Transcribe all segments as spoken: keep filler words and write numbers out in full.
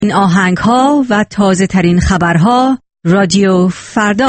این آهنگ ها و تازه ترین خبرها رادیو فردا.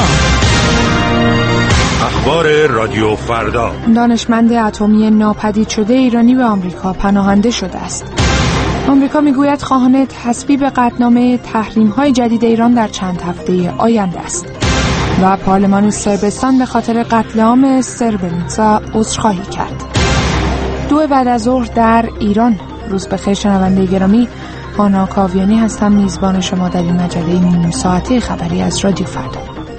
اخبار رادیو فردا. دانشمند اتمی ناپدید شده ایرانی به آمریکا پناهنده شده است. آمریکا میگوید خواهان تصویب قطعنامه تحریم‌های جدید ایران در چند هفته آینده است. و پارلمان صربستان به خاطر قتل عام سربرنیتسا عذرخواهی کرد. دو بعد از ظهر در ایران. روز بخیر شنونده گرامی، آنا کاویانی هستم، میزبان شما در این مجله نیم ساعته خبری از رادیو فردا.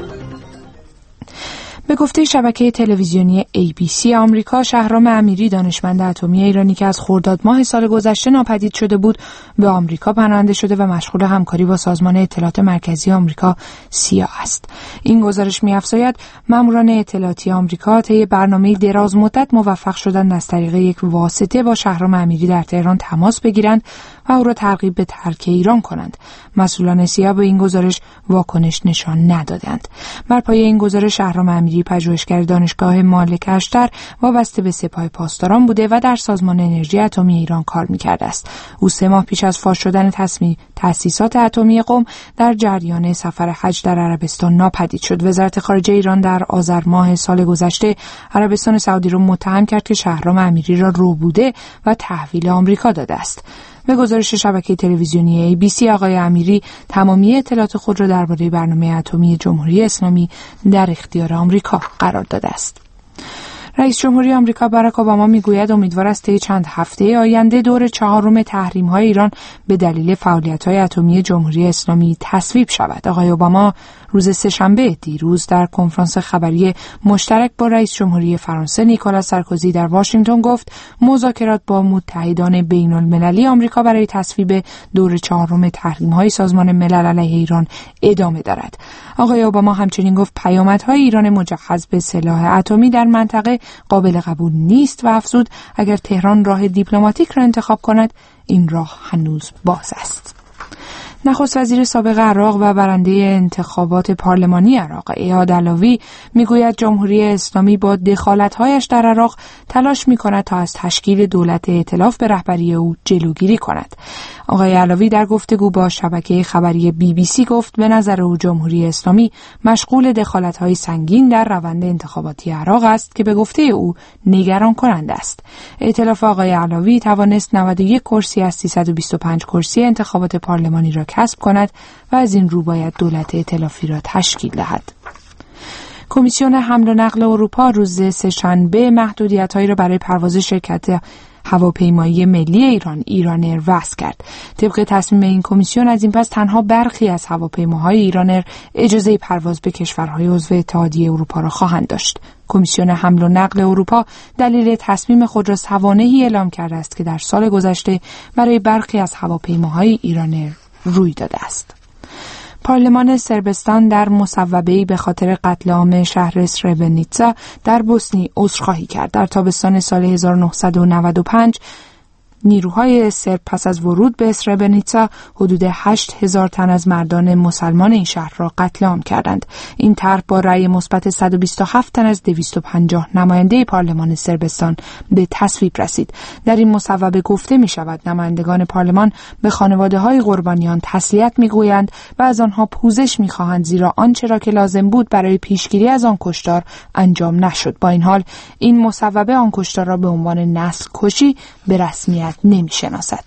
به گفته شبکه تلویزیونی ای بی سی آمریکا، شهرام امیری دانشمند اتمی ایرانی که از خرداد ماه سال گذشته ناپدید شده بود، به آمریکا پناهنده شده و مشغول همکاری با سازمان اطلاعات مرکزی آمریکا سیا است. این گزارش می‌افزاید ماموران اطلاعاتی آمریکا طی برنامه دراز مدت موفق شدند از طریق یک واسطه با شهرام امیری در تهران تماس بگیرند و او را ترغیب به ترک ایران کنند. مسئولان سیا به این گزارش واکنش نشان ندادند. بر پایه این گزارش شهرام امیری پژوهشگر دانشگاه مالک اشتر وابسته به سپاه پاسداران بوده و در سازمان انرژی اتمی ایران کار می‌کرده است. او سه ماه پیش از فاش شدن تصمیم تأسیسات اتمی قم در جریان سفر حج در عربستان ناپدید شد. وزارت خارجه ایران در آذر ماه سال گذشته عربستان سعودی را متهم کرد که شهرام امیری را ربوده و تحویل آمریکا داده است. به گزارش شبکه تلویزیونی ای بی سی، آقای امیری تمامی اطلاعات خود را درباره برنامه اتمی جمهوری اسلامی در اختیار آمریکا قرار داده است. رئیس جمهوری آمریکا باراک اوباما میگوید امیدوار است طی چند هفته آینده دور چهارم تحریم‌های ایران به دلیل فعالیت‌های اتمی جمهوری اسلامی تصویب شود. آقای اوباما روز سه‌شنبه دیروز در کنفرانس خبری مشترک با رئیس جمهوری فرانسه نیکولاس سارکوزی در واشنگتن گفت مذاکرات با متحدان بین‌المللی آمریکا برای تصویب دور چهارم تحریم‌های سازمان ملل علیه ایران ادامه دارد. آقای اوباما همچنین گفت پیامدهای ایران مجهز به سلاح اتمی در منطقه قابل قبول نیست و افزود اگر تهران راه دیپلماتیک را انتخاب کند این راه هنوز باز است. نخست وزیر سابق عراق و برنده انتخابات پارلمانی عراق ایاد علاوی میگوید جمهوری اسلامی با دخالت‌هایش در عراق تلاش می‌کند تا از تشکیل دولت ائتلاف به رهبری او جلوگیری کند. آقای علاوی در گفتگو با شبکه خبری بی بی سی گفت به نظر او جمهوری اسلامی مشغول دخالت‌های سنگین در روند انتخاباتی عراق است که به گفته او نگران کننده است. ائتلاف آقای علاوی توانست نود و یک کرسی از سیصد و بیست و پنج کرسی انتخابات پارلمانی را کسب کند و از این رو باید دولت ائتلافی را تشکیل دهد. کمیسیون حمل و نقل اروپا روز سه‌شنبه محدودیت‌هایی را برای پرواز شرکت هواپیمایی ملی ایران ایرانر وضع کرد. طبق تصمیم این کمیسیون از این پس تنها برخی از هواپیماهای ایرانر اجازه پرواز به کشورهای عضو اتحادیه اروپا را خواهند داشت. کمیسیون حمل و نقل اروپا دلیل تصمیم خود را سوانحی اعلام کرده است که در سال گذشته برای برخی از هواپیماهای ایرانر روی داده است. پارلمان صربستان در مصوبه‌ای به خاطر قتل عام شهر سربرنیتسا در بوسنی عذرخواهی کرد. در تابستان سال هزار و نهصد و نود و پنج نیروهای سرب پس از ورود به سربرنیتسا حدود هشت هزار تن از مردان مسلمان این شهر را قتل عام کردند. این طرح با رأی مثبت صد و بیست و هفت تن از دویست و پنجاه نماینده پارلمان صربستان به تصویب رسید. در این مصوبه گفته می شود نمایندگان پارلمان به خانواده‌های قربانیان تسلیت می گویند و از آنها پوزش می خواهند زیرا آنچه را که لازم بود برای پیشگیری از آن کشتار انجام نشد. با این حال این مصوبه آن کشتار را به عنوان نسل کشی به رسمیت نمی‌شناسد.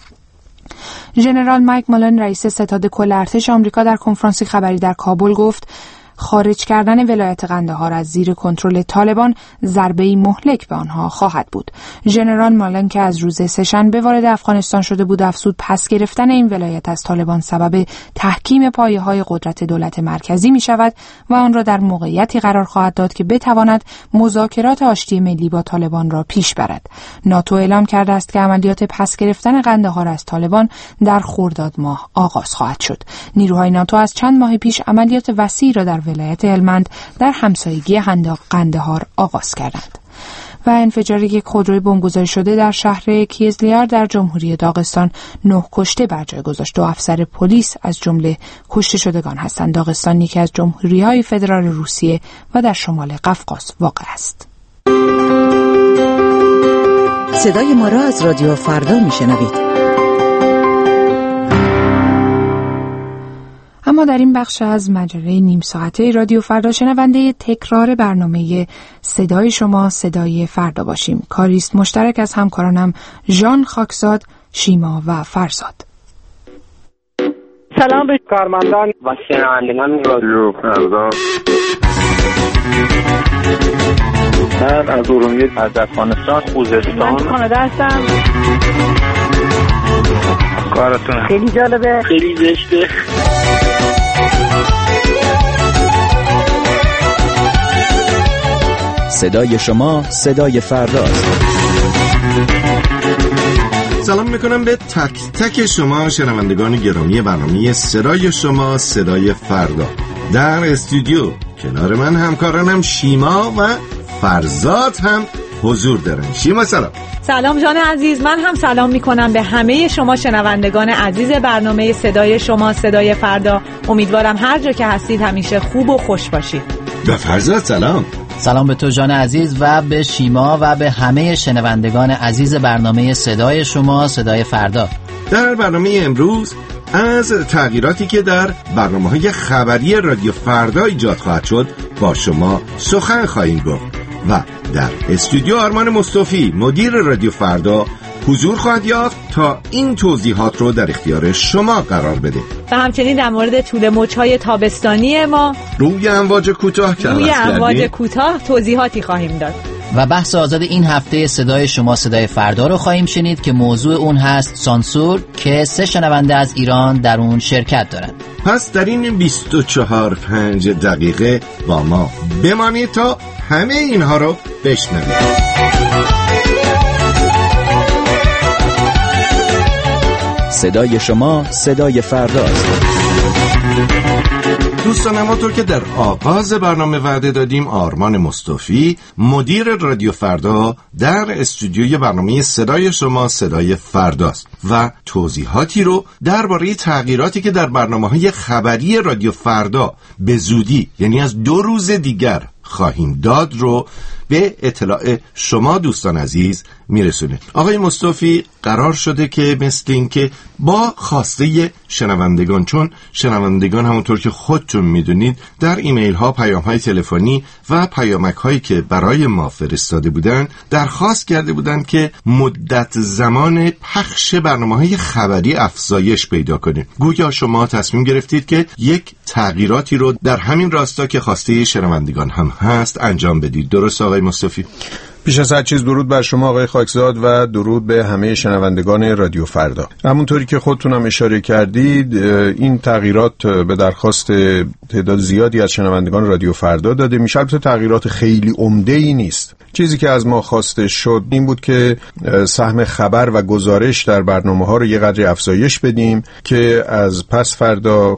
ژنرال مایک مالن رئیس ستاد کل ارتش آمریکا در کنفرانسی خبری در کابل گفت خارج کردن ولایت قندهار از زیر کنترل طالبان ضربه‌ای مهلک به آنها خواهد بود. ژنرال مالن که از روز سه‌شنبه وارد افغانستان شده بود افزود پس گرفتن این ولایت از طالبان سبب تحکیم پایه‌های قدرت دولت مرکزی می‌شود و آن را در موقعیتی قرار خواهد داد که بتواند مذاکرات آشتی ملی با طالبان را پیش برد. ناتو اعلام کرده است که عملیات پس گرفتن قندهار از طالبان در خرداد ماه آغاز خواهد شد. نیروهای ناتو از چند ماه پیش عملیات وسیعی را در ولایت هلمند در همسایگی قندهار آغاز کردند. و انفجار یک خودروی بمبگذاری شده در شهر کیزلیار در جمهوری داغستان نه کشته بر جای گذاشت. دو افسر پلیس از جمله کشته شدگان هستند. داغستان یکی از جمهوری‌های فدرال روسیه و در شمال قفقاز واقع است. صدای ما را از رادیو فردا میشنوید. شما در این بخش از مجله نیم ساعته رادیو فردا شنونده تکرار برنامه صدای شما صدای فردا باشیم. کاریست مشترک از همکارانم ژان خاکزاد، شیما و فرزاد. سلام به کارمندان و شنوندگان رادیو فردا. من از ارومیه، از افغانستان، خوزستان. من کانادا هستم. کارتون خیلی جالبه، خیلی زشته. صدای شما صدای فرداست. سلام میکنم به تک تک شما شنوندگان گرامی برنامه صدای شما صدای فردا. در استودیو کنار من همکارانم شیما و فرزاد هم حضور دارن. شیما سلام. سلام جان عزیز، من هم سلام میکنم به همه شما شنوندگان عزیز برنامه صدای شما صدای فردا. امیدوارم هر جا که هستید همیشه خوب و خوش باشید. به فرزاد سلام. سلام به تو جان عزیز و به شیما و به همه شنوندگان عزیز برنامه صدای شما صدای فردا. در برنامه امروز از تغییراتی که در برنامه‌های خبری رادیو فردا ایجاد خواهد شد با شما سخن خواهیم گفت و در استودیو آرمان مصطفی مدیر رادیو فردا حضور خواهد یافت تا این توضیحات رو در اختیار شما قرار بده و همچنین در مورد طول موج‌های تابستانی ما روی امواج کوتاه که روی امواج کوتاه توضیحاتی خواهیم داد و بحث آزاد این هفته صدای شما صدای فردا رو خواهیم شنید که موضوع اون هست سانسور که سه شنونده از ایران در اون شرکت دارند. پس در این بیست و چهار پنج دقیقه با ما بمانید تا همه اینها رو بشنوید. صدای شما صدای فرداست. دوستان، همانطور که در آغاز برنامه وعده دادیم، آرمان مصطفی مدیر رادیو فردا در استودیوی برنامه صدای شما صدای فرداست و توضیحاتی رو درباره تغییراتی که در برنامه‌های خبری رادیو فردا به زودی، یعنی از دو روز دیگر خواهیم داد رو به اطلاع شما دوستان عزیز میرسونه. آقای مصطفی، قرار شده که مثل این که با خواسته شنوندگان، چون شنوندگان همونطور که خودتون میدونید در ایمیل ها، پیام های تلفنی و پیامک هایی که برای ما فرستاده بودن درخواست کرده بودن که مدت زمان پخش برنامه های خبری افزایش پیدا کنه. گویا شما تصمیم گرفتید که یک تغییراتی رو در همین راستا که خواسته شنوندگان هم هست انجام بدید. درست آقای مصطفی؟ پیش از هر چیز درود بر شما آقای خاکزاد و درود به همه شنوندگان رادیو فردا. همونطوری که خودتون هم اشاره کردید، این تغییرات به درخواست تعداد زیادی از شنوندگان رادیو فردا داده میشه. البته تغییرات خیلی عمده‌ای نیست. چیزی که از ما خواسته شد این بود که سهم خبر و گزارش در برنامه‌ها رو یه قدری افزایش بدیم که از پس فردا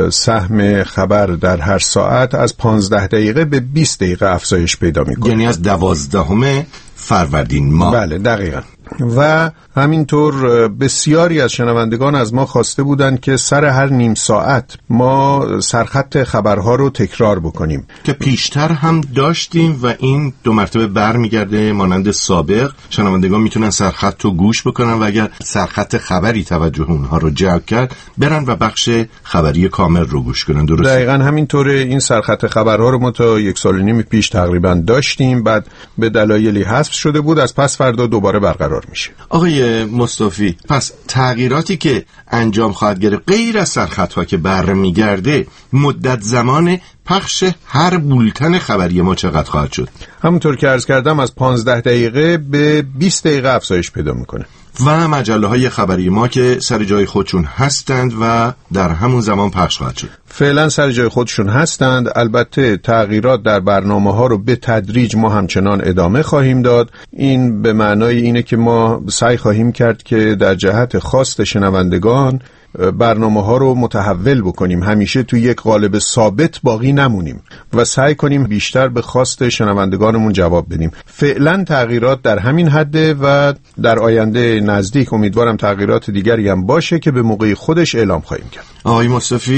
سهم خبر در هر ساعت از پانزده دقیقه به بیست دقیقه افزایش پیدا میکنه. یعنی از دوازدهم فروردین ماه. بله دقیقاً. و همینطور بسیاری از شنوندگان از ما خواسته بودند که سر هر نیم ساعت ما سرخط خبرها رو تکرار بکنیم که پیشتر هم داشتیم و این دو مرتبه برمیگرده مانند سابق. شنوندگان میتونن سرخط رو گوش بکنن و اگر سرخط خبری توجه اونها رو جلب کرد برن و بخش خبری کامل رو گوش کنن. درسته؟ دقیقاً همینطوره. این سرخط خبرها رو ما تا یک سال و نیم پیش تقریبا داشتیم، بعد به دلایلی حذف شده بود، از پس فردا دوباره برقرار میشه. آقای مصطفی، پس تغییراتی که انجام خواهد گرفت غیر از سرخطها که برمیگرده، مدت زمان پخش هر بولتن خبری ما چقدر خواهد شد؟ همونطور که عرض کردم از پانزده دقیقه به بیست دقیقه افزایش پیدا میکنه. و مجله های خبری ما که سر جای خودشون هستند و در همون زمان پخش خواهد شد. فعلا سر جای خودشون هستند. البته تغییرات در برنامه ها رو به تدریج ما همچنان ادامه خواهیم داد. این به معنای اینه که ما سعی خواهیم کرد که در جهت خواست شنوندگان برنامه ها رو متحول بکنیم، همیشه تو یک قالب ثابت باقی نمونیم و سعی کنیم بیشتر به خواست شنوندگانمون جواب بدیم. فعلا تغییرات در همین حده و در آینده نزدیک امیدوارم تغییرات دیگری هم باشه که به موقع خودش اعلام خواهیم کرد. آقای مصطفی،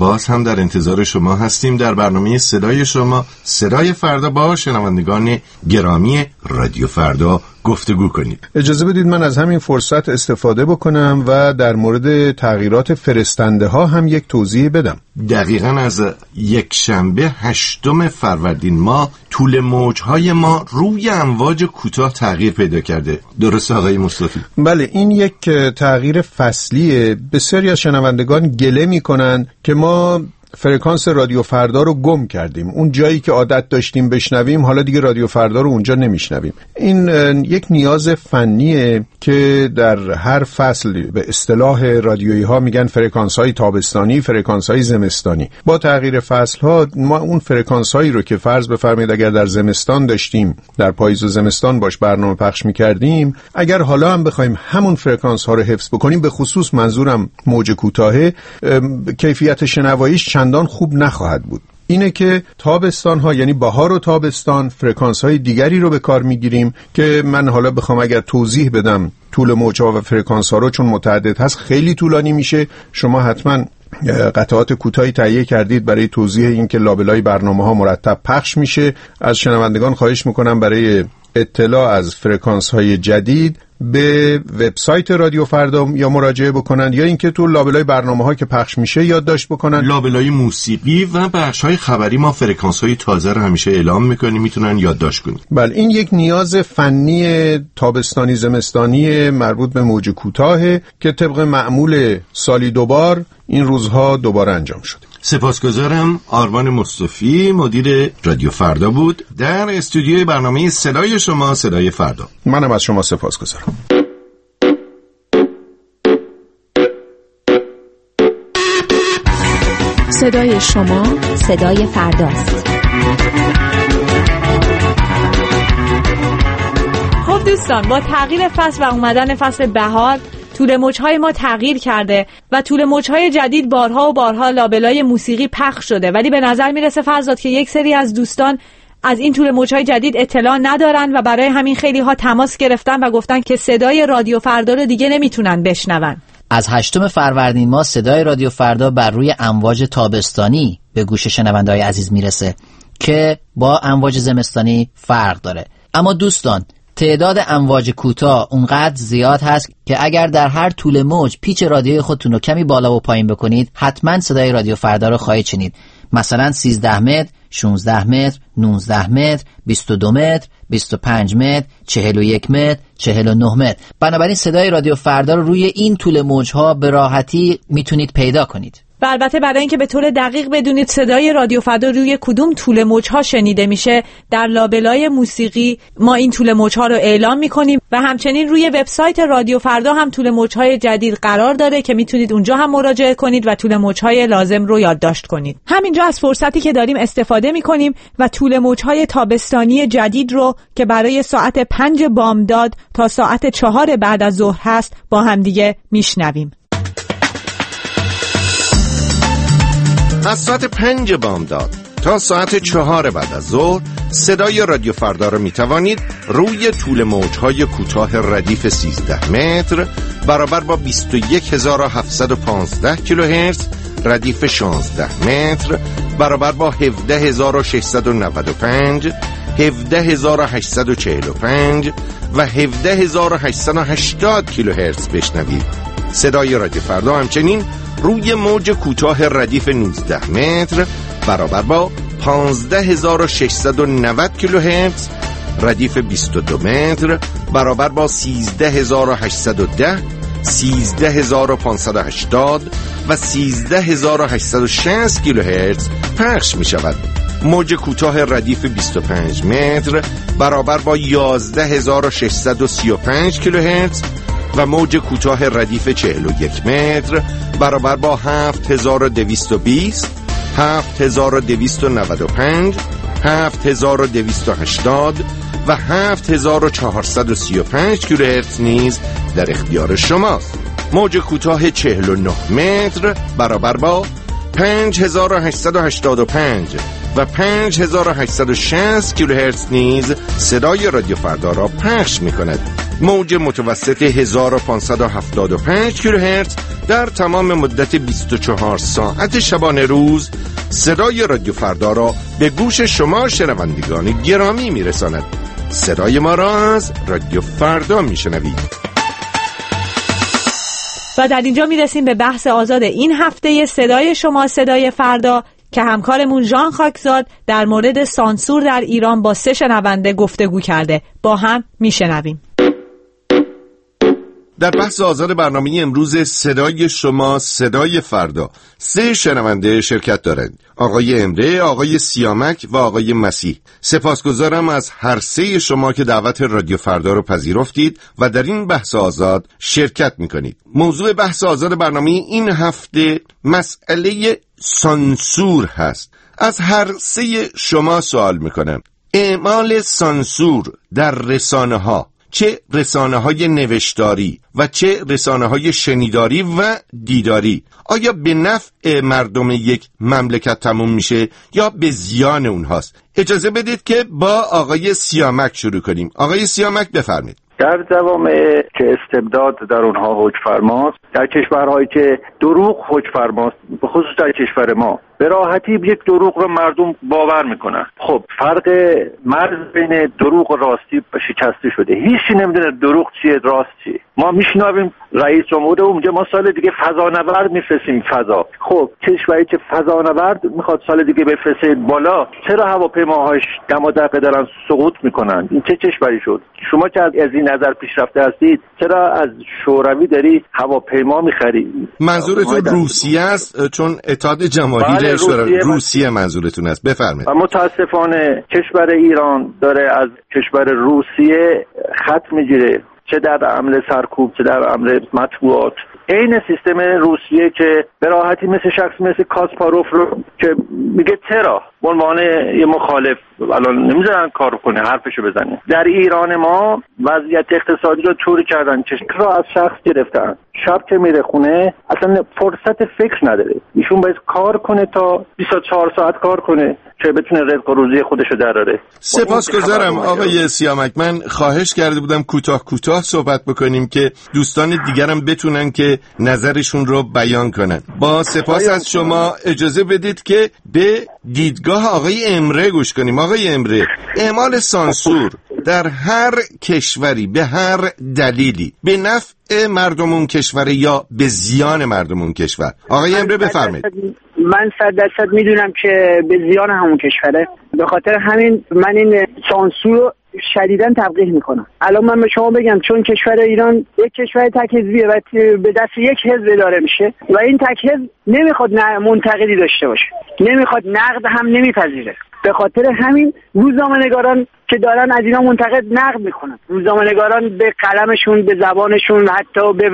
باز هم در انتظار شما هستیم در برنامه صدای شما صدای فردا با شنوندگان گرامی رادیو فردا گفتگو کنید. اجازه بدید من از همین فرصت استفاده بکنم و در مورد تغییرات فرستنده ها هم یک توضیح بدم. دقیقاً از یک شنبه هشتم فروردین ماه طول موجهای ما روی امواج کوتاه تغییر پیدا کرده. درست آقای مصطفی؟ بله، این یک تغییر فصلیه. بسیاری از شنوندگان گله میکنن که ما فرکانس رادیو فردا رو گم کردیم. اون جایی که عادت داشتیم بشنویم حالا دیگه رادیو فردا رو اونجا نمیشنویم. این یک نیاز فنیه که در هر فصل به اصطلاح رادیویی ها میگن فرکانس های تابستانی، فرکانس های زمستانی. با تغییر فصل ها ما اون فرکانس هایی رو که فرض بفرمایید اگر در زمستان داشتیم در پاییز و زمستان باش برنامه پخش میکردیم، اگر حالا هم بخوایم همون فرکانس ها رو حفظ بکنیم، به خصوص منظورم موج کوتاه، کیفیت شنواییش چندان خوب نخواهد بود. اینه که تابستان ها یعنی بهار و تابستان فرکانس های دیگری رو به کار میگیریم که من حالا بخوام اگر توضیح بدم طول موجها و فرکانس ها رو، چون متعدد هست خیلی طولانی میشه. شما حتما قطعات کوتاهی تهیه کردید برای توضیح این که لابلای برنامه ها مرتب پخش میشه. از شنوندگان خواهش میکنم برای اطلاع از فرکانس های جدید به وبسایت رادیو فردا یا مراجعه بکنند یا اینکه تو لابلای برنامه‌ها که پخش میشه یادداشت بکنن. لابلای موسیقی و بخش‌های خبری ما فرکانس‌های تازه رو همیشه اعلام می‌کنیم، میتونن یادداشت کنن. بله، این یک نیاز فنی تابستانی زمستانی مربوط به موج کوتاهه که طبق معمول سالی دوبار این روزها دوباره انجام شده. سپاسگزارم. آرمان مصطفی مدیر رادیو فردا بود در استودیوی برنامه صدای شما صدای فردا. منم از شما سپاسگزارم. صدای شما صدای فرداست. خب دوستان، با تغییر فصل و اومدن فصل بهار طول موجهای ما تغییر کرده و طول موجهای جدید بارها و بارها لابلای موسیقی پخش شده، ولی به نظر میرسه فرزاد که یک سری از دوستان از این طول موجهای جدید اطلاع ندارن و برای همین خیلی ها تماس گرفتن و گفتن که صدای رادیو فردا رو دیگه نمیتونن بشنون. از هشتم فروردین ما صدای رادیو فردا بر روی امواج تابستانی به گوش شنونده‌های عزیز میرسه که با امواج زمستانی فرق داره. اما دوستان، تعداد امواج کوتاه اونقدر زیاد هست که اگر در هر طول موج پیچ رادیوی خودتون رو کمی بالا و پایین بکنید حتما صدای رادیو فردا رو خواهید شنید. مثلا سیزده متر، شانزده متر، نوزده متر، بیست و دو متر، بیست و پنج متر، چهل و یک متر، چهل و نه متر. بنابراین صدای رادیو فردا رو روی این طول موجها به راحتی میتونید پیدا کنید. و البته برای اینکه به طور دقیق بدونید صدای رادیو فردا روی کدوم طول موجها شنیده میشه، در لابلای موسیقی ما این طول موجها رو اعلام میکنیم و همچنین روی وبسایت رادیو فردا هم طول موجهای جدید قرار داره که میتونید اونجا هم مراجعه کنید و طول موجهای لازم رو یادداشت کنید. همینجا از فرصتی که داریم استفاده میکنیم و طول موجهای تابستانی جدید رو که برای ساعت پنج بامداد تا ساعت چهار بعد از ظهر هست با هم دیگه میشنویم. از ساعت پنج بامداد تا ساعت چهار بعد از ظهر صدای رادیو فردا را می توانید روی طول موجهای کوتاه ردیف سیزده متر برابر با بیست و یک هزار و هفتصد و پانزده کیلوهرتز، ردیف شانزده متر برابر با هفده هزار و ششصد و نود و پنج، هفده هزار و هشتصد و چهل و پنج و هفده هزار و هشتصد و هشتاد کیلوهرتز بشنوید. صدای رادیو فردا همچنین روی موج کوتاه ردیف نوزده متر برابر با پانزده هزار و ششصد و نود کیلوهرتز، ردیف بیست و دو متر برابر با سیزده هزار و هشتصد و ده، سیزده هزار و پانصد و هشتاد و سیزده هزار و هشتصد و شصت کیلوهرتز پخش می شود. موج کوتاه ردیف بیست و پنج متر برابر با یازده هزار و ششصد و سی و پنج کیلوهرتز و موج کوتاه ردیف چهل و یک متر برابر با هفت هزار و دویست و بیست، هفت هزار و دویست و نود و پنج، هفت هزار و دویست و هشتاد و هفت هزار و چهارصد و سی و پنج کیلوهرتز نیز در اختیار شماست. موج کوتاه چهل و نه متر برابر با پنج هزار و هشتصد و هشتاد و پنج و پنج هزار و هشتصد و شصت کیلوهرتز نیز صدای رادیو فردا را پخش می کند. موج متوسط هزار و پانصد و هفتاد و پنج کیلوهرتز در تمام مدت بیست و چهار ساعت شبانه روز صدای رادیو فردا را به گوش شما شنوندگان گرامی میرساند. صدای ما را از رادیو فردا میشنوید. و در اینجا میرسیم به بحث آزاد این هفته صدای شما صدای فردا که همکارمون ژان خاکزاد در مورد سانسور در ایران با سه شنونده گفتگو کرده. با هم میشنویم. در بحث آزاد برنامه امروز صدای شما صدای فردا سه شنونده شرکت دارند: آقای امره، آقای سیامک و آقای مسیح. سپاسگزارم از هر سه شما که دعوت رادیو فردا رو پذیرفتید و در این بحث آزاد شرکت میکنید. موضوع بحث آزاد برنامه این هفته مسئله سانسور هست. از هر سه شما سوال میکنم: اعمال سانسور در رسانه ها، چه رسانه های نوشتاری و چه رسانه های شنیداری و دیداری، آیا به نفع مردم یک مملکت تموم میشه یا به زیان اونهاست؟ اجازه بدید که با آقای سیامک شروع کنیم. آقای سیامک بفرمایید. در جوامع که استبداد در اونها حکم فرماست، در کشورهایی که دروغ حکم فرماست، به خصوص در کشور ما به راحتی یک دروغ رو مردم باور میکنن. خب فرق مرز بین دروغ و راستی شکسته شده. هیچی نمیدونه دروغ چیه راست چیه. ما میشنویم رئیس جمهور اونجا ما سال دیگه فضانورد میفرستیم فضا. خب کشوری که فضانورد میخواد سال دیگه بفرسته بالا، چرا هواپیماهاش دم و دقیقه دارن سقوط میکنن؟ این چه کشوری شد؟ شما که از این نظر پیشرفته هستید، چرا از شوروی داری هواپیما میخری؟ منظورتون روسیه است؟ چون اتحاد جماهیر روسیه, روسیه منظورتون است. بفرمایید. و متاسفانه کشور ایران داره از کشور روسیه خط میگیره، چه در عمل سرکوب چه در عمل مطبوعات. این سیستم روسیه که به راحتی مثل شخص مثل کاسپاروف رو که میگه چرا به عنوان یه مخالف الان نمیذارن کار کنه، حرفشو بزنه. در ایران ما وضعیت اقتصادی رو طوری کردن که را از شخص گرفتن، شب که میره خونه اصلا فرصت فکر نداره. ایشون باید کار کنه تا بیست و چهار ساعت کار کنه که بتونه رزق و روزی خودشو دراره. سپاسگزارم آقای سیامک. من خواهش کرده بودم کوتاه کوتاه صحبت بکنیم که دوستان دیگرم بتونن که نظرشون رو بیان کنن. با سپاس از شما اجازه بدید که به دیدگاه آقای امره گوش کنیم. آقای امره، اعمال سانسور در هر کشوری به هر دلیلی به نفع مردم اون کشور یا به زیان مردم اون کشور؟ آقای امره بفرمایید. من صد درصد میدونم که به زیان همون کشوره. به خاطر همین من این سانسور رو شدیداً تبلیغ میکنم. الان من به شما بگم چون کشور ایران یک کشور تک حزبیه و به دست یک حزب اداره میشه و این تک حزب نمیخواد منتقدی داشته باشه، نمیخواد نقد هم نمیپذیره. به خاطر همین روزنامه‌نگاران که دارن از اینا منتقد نقد میکنن، روزنامه‌نگاران به قلمشون، به زبانشون، حتی به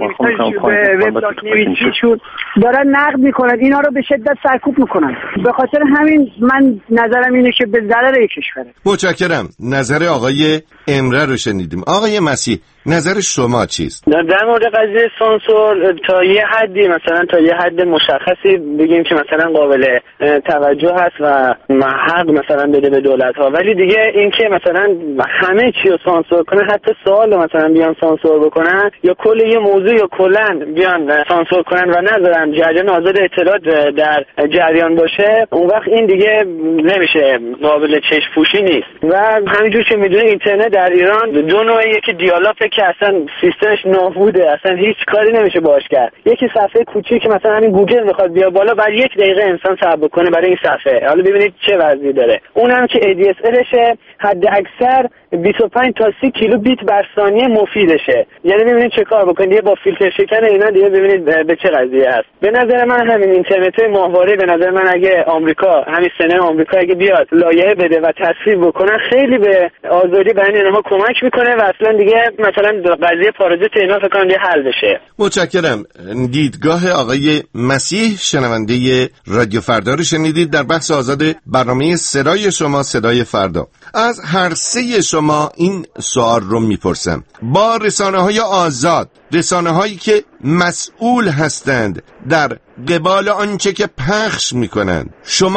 وبلاگ نویسیشون دارن نقد میکنن، اینا رو به شدت سرکوب میکنن. به خاطر همین من نظرم اینه که به ضرر کشوره. متشکرم. نظر آقای امره رو شنیدیم. آقای مسیح، نظر شما چیست؟ در مورد قضیه سانسور تا یه حدی، مثلا تا یه حد مشخصی بگیم که مثلا قابل توجه هست و حق مثلا بده به دولت ها، ولی دیگه این که مثلا همه چی رو سانسور کنه، حتی سوال رو مثلا بیان سانسور بکنن یا کل یه موضوع یا کلا بیان سانسور کنن و نذارن جریان آزاد اطلاعات در جریان باشه، اون وقت این دیگه نمیشه، قابل چشم پوشی نیست. و همینجور که میدونه اینترنت در ایران دو نوع، یکی دیالوگه که اصلا سیستمش نابوده، اصلا هیچ کاری نمیشه باش کرد. یکی صفحه کوچیکی که مثلا همین گوگل میخواد بیا بالا، بعد یک دقیقه انسان صبر کنه برای این صفحه. حالا ببینید چه وضعی داره. اونم که ای دی اس الشه حد اکثر بیست و پنج تا سی کیلو بیت بر ثانیه مفیدشه. یعنی ببینید چه کار بکنید، دیگه با فیلتر شکن اینا دیگه ببینید به چه قضیه است. به نظر من همین اینترنت ماهواره، به نظر من اگه آمریکا، همین سنه آمریکا اگه بیاد لایحه بده و تصویب بکنه، خیلی به آزادی بیان اینها کمک میکنه و اصلا دیگه مثلا قضیه پارازیت اینا فکر کنم دیگه حل بشه. متشکرم. دیدگاه آقای مسیح شنونده رادیو فردا رو شنیدید در بحث آزاد برنامه صدای شما صدای فردا. از هر سه شما این سوال رو میپرسم: با رسانه‌های آزاد، رسانه‌هایی که مسئول هستند در قبال آنچه که پخش میکنند، شما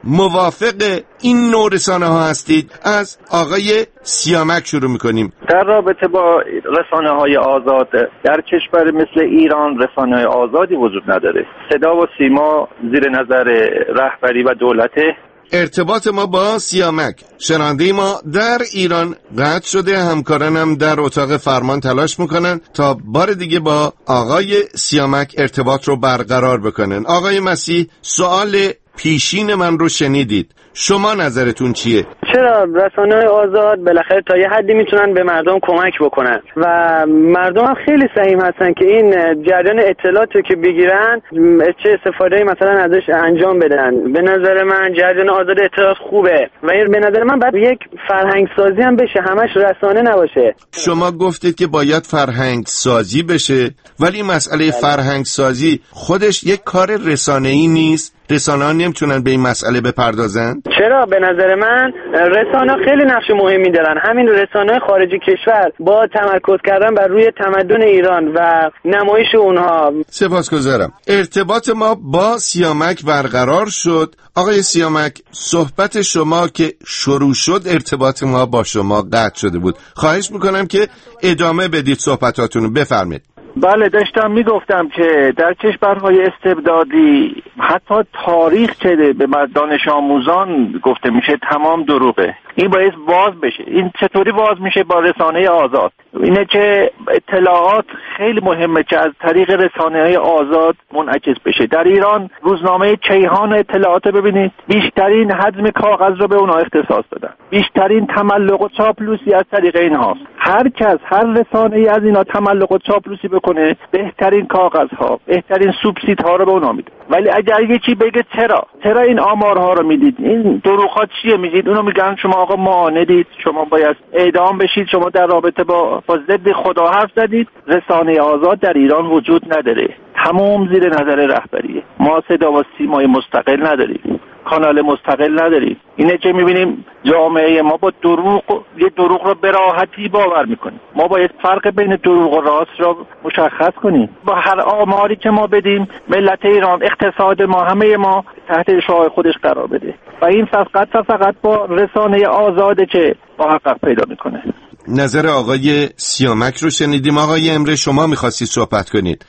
موافق این نوع رسانه ها هستید؟ از آقای سیامک شروع میکنیم. در رابطه با رسانه های آزاد در کشور مثل ایران رسانه های آزادی وجود نداره. صدا و سیما زیر نظر رهبری و دولته. ارتباط ما با سیامک شنونده ما در ایران قطع شده. همکارانم در اتاق فرمان تلاش میکنن تا بار دیگه با آقای سیامک ارتباط رو برقرار بکنن. آقای مسیح، سوال پیشین من رو شنیدید، شما نظرتون چیه؟ چرا رسانه‌های آزاد بالاخره تا یه حدی میتونن به مردم کمک بکنن و مردم هم خیلی سعیم هستن که این جریان اطلاعاتی که بگیرن چه استفاده مثلا ازش انجام بدن. به نظر من جریان آزاد اطلاعات خوبه و این به نظر من باید یک فرهنگ سازی هم بشه، همش رسانه نباشه. شما گفتید که باید فرهنگ سازی بشه، ولی مسئله فرهنگ سازی خودش یک کار رسانه‌ای نیست؟ رسانه‌ها نمیتونن به این مسئله بپردازن؟ چرا؟ به نظر من رسانه‌ها خیلی نقش مهمی دارن. همین رسانه‌های خارجی کشور با تمرکز کردن بر روی تمدن ایران و نمایش اونها. سپاسگزارم. ارتباط ما با سیامک برقرار شد. آقای سیامک، صحبت شما که شروع شد ارتباط ما با شما قطع شده بود. خواهش میکنم که ادامه بدید صحبتاتون رو. بفرمایید. بله، داشتم میگفتم که در کشورهای استبدادی حتی تاریخ چه به دانش آموزان گفته میشه تمام دروغه. این باید واز بشه. این چطوری واز میشه؟ با رسانه آزاد. اینه که اطلاعات خیلی مهمه که از طریق رسانه‌های آزاد منعکس بشه. در ایران روزنامه کیهان اطلاعات ببینید، بیشترین حجم کاغذ رو به اونها اختصاص دادن. بیشترین تملق و چاپلوسی از طریق اینهاست. هر کس هر رسانه‌ای از اینا تملق و چاپلوسی بکنه، بهترین کاغذها، بهترین سوبسیدها رو به اونها میده. ولی اگر یکی بگه چرا چرا این آمارها رو میدید، این دروغ‌ها چیه میگید، اونو میگن شما آقا معاندید، شما باید اعدام بشید، شما در رابطه با با ضد خدا حرف زدید. رسانه آزاد در ایران وجود نداره، تمام زیر نظر رهبریه. ما صدا و سیمای مستقل نداریم، کانال مستقل نداریم. اینه که میبینیم جامعه ما با دروغ یه دروغ رو به راحتی باور میکنیم. ما باید فرق بین دروغ و راست رو مشخص کنیم. با هر آماری که ما بدیم ملت ایران، اقتصاد ما، همه ما تحت شعاع خودش قرار بده و این فقط فقط با رسانه آزاده که محقق پیدا میکنه. نظر آقای سیامک رو شنیدیم. آقای امره، شما میخواستید صحبت کنید.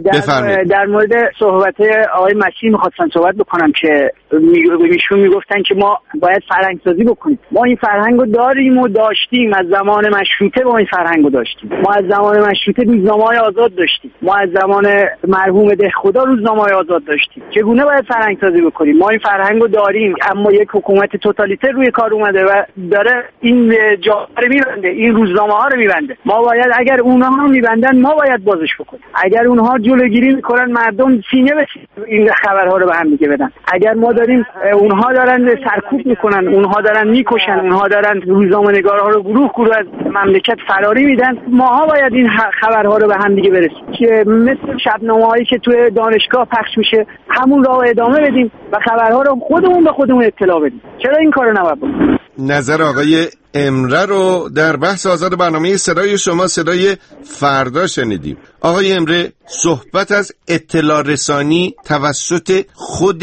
در, در مورد صحبت آقای مسیح میخواستم صحبت بکنم که میشون میگفتن که ما باید فرهنگ سازی بکنیم. ما این فرهنگ رو داریم و داشتیم. از زمان مشروطه ما این فرهنگ رو داشتیم. ما از زمان مشروطه روزنامه‌های آزاد داشتیم. ما از زمان مرحوم دهخدا روزنامه‌های آزاد داشتیم. چگونه باید فرهنگ سازی بکنیم؟ ما این فرهنگ رو داریم، اما یک حکومت توتالیتر روی کار اومده و داره این جا رو میبنده، این روزنامه‌ها رو میبنده. ما باید اگر اونها رو میبندن ما باید بازش بکنیم. اگر اونها جلوگیری میکنن مردم سینه به این خبرها رو به هم دیگه بدن. اگر ما داریم اونها دارن سرکوب میکنن، اونها دارن میکشن، اونها دارن روزنامه‌نگارها رو گروه گروه از مملکت فراری میدن، ماها باید این خبرها رو به هم دیگه برسونیم که مثل شبنامه‌هایی که توی دانشگاه پخش میشه همون رو ادامه بدیم و خبرها رو خودمون به خودمون اطلاع بدیم. چرا این کارو نباید بکنیم؟ نظر آقای امره رو در بحث آزاد برنامه صدای شما صدای فردا شنیدیم. آقای امره، صحبت از اطلاع رسانی توسط خود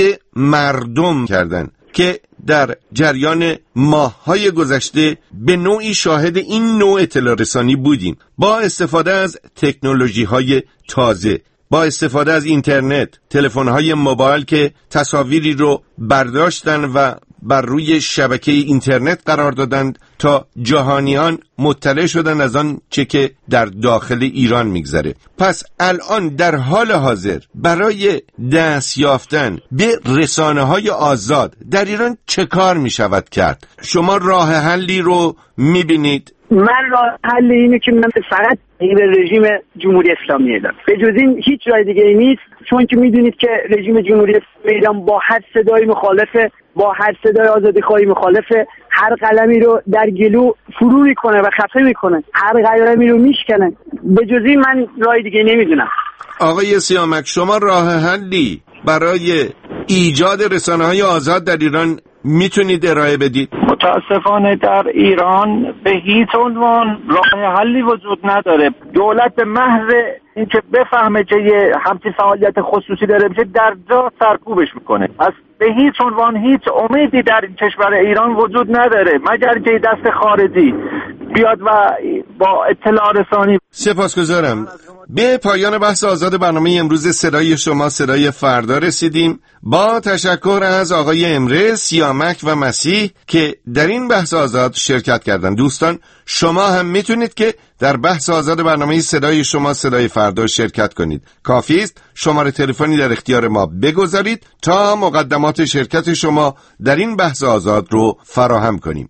مردم کردن که در جریان ماه‌های گذشته به نوعی شاهد این نوع اطلاع رسانی بودیم، با استفاده از تکنولوژی‌های تازه، با استفاده از اینترنت، تلفن‌های موبایل که تصاویری رو برداشتن و بر روی شبکه اینترنت قرار دادند تا جهانیان مطلع شدن از آن چه که در داخل ایران میگذره. پس الان در حال حاضر برای دست یافتن به رسانه‌های آزاد در ایران چه کار میشود کرد؟ شما راه حلی رو میبینید؟ من راه حل اینه که من فقط به رژیم جمهوری اسلامی ایران، به جز این هیچ راه دیگه ای نیست، چون که میدونید که رژیم جمهوری اسلامی ایران با هر صدای مخالفه، با هر صدای آزادیخواهی مخالفه، هر قلمی رو در گلو فرو میکنه و خفه میکنه، هر قلمی رو میشکنه. به جز این من راه دیگه نمیدونم. آقای سیامک، شما راه حلی برای ایجاد رسانه‌های آزاد در ایران میتونید ارائه بدید؟ متاسفانه در ایران به هیچ عنوان راه حلی وجود نداره. دولت به محض اینکه بفهمه که یه همچین فعالیت خصوصی داره میشه در جا سرکوبش میکنه. از به هیچ عنوان هیچ امیدی در کشور ایران وجود نداره مگر که دست خارجی بیاد و با اطلاع رسانی. سپاسگزارم. به پایان بحث آزاد برنامه امروز صدای شما صدای فردا رسیدیم. با تشکر از آقای امره، سیامک و مسیح که در این بحث آزاد شرکت کردن. دوستان شما هم میتونید که در بحث آزاد برنامه صدای شما صدای فردا شرکت کنید. کافی است شماره تلفنی در اختیار ما بگذارید تا مقدمات شرکت شما در این بحث آزاد رو فراهم کنیم.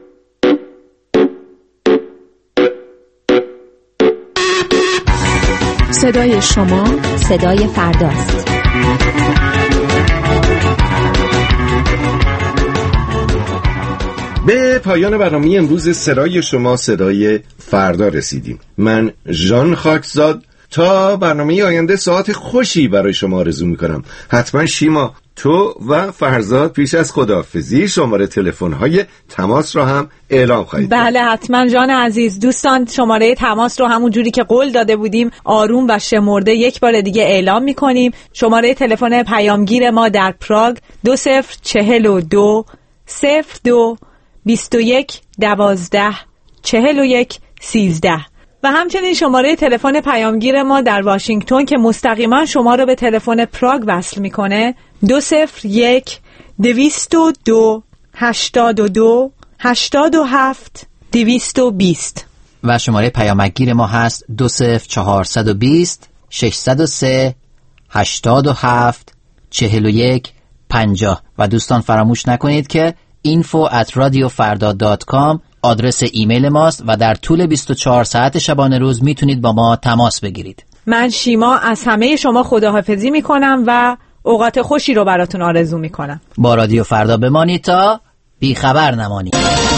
صدای شما صدای فرداست. به پایان برنامه امروز صدای شما صدای فردا رسیدیم. من ژان خاکزاد تا برنامه آینده ساعت خوشی برای شما آرزو میکنم. حتما شیما تو و فرزاد پیش از خداحافظی شماره تلفن‌های تماس را هم اعلام خواهید. بله حتما جان عزیز. دوستان شماره تماس رو همون جوری که قول داده بودیم آروم و شمرده یک بار دیگه اعلام میکنیم. شماره تلفن پیامگیر ما در پراگ دو صفر چهل و دو صفر دو بیست و یک دوازده چهل و یک سیزده و همچنین شماره تلفن پیامگیر ما در واشنگتن که مستقیما شما رو به تلفن پراگ وصل میکنه دو صفر یک دویست و دو هشتاد و دو هشتاد و هفت دویست و بیست و شماره پیامگیر ما هست دو صفر چهارصد و بیست ششصد و سه هشتاد و هفت چهل و یک پنجاه و دوستان فراموش نکنید که اینفو ات رادیو فردا دات کام آدرس ایمیل ماست و در طول بیست و چهار ساعت شبانه روز میتونید با ما تماس بگیرید. من شیما از همه شما خداحافظی میکنم و اوقات خوشی رو براتون آرزو میکنم. با رادیو فردا بمانید تا بیخبر نمانید.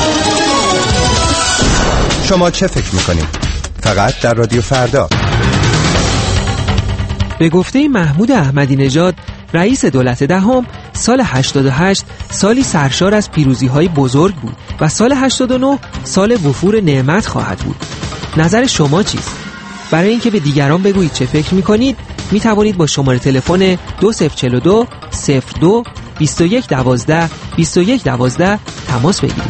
شما چه فکر میکنید؟ فقط در رادیو فردا. به گفته محمود احمدی نژاد رئیس دولت دهم، سال هشتاد و هشت سالی سرشار از پیروزی‌های بزرگ بود و سال هشتاد و نه سال وفور نعمت خواهد بود. نظر شما چیست؟ برای اینکه به دیگران بگویید چه فکر می‌کنید، می‌توانید با شماره تلفن دو صفر چهل و دو صفر دو بیست و یک دوازده بیست و یک دوازده تماس بگیرید.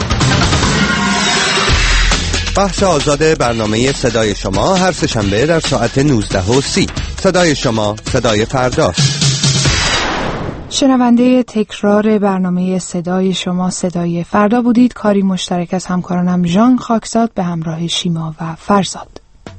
بحث آزاد برنامه صدای شما هر سه‌شنبه در ساعت نوزده و سی. صدای شما صدای فرداست. شنونده تکرار برنامه صدای شما صدای فردا بودید. کاری مشترک از همکارانم ژان خاکزاد به همراه شیما و فرزاد.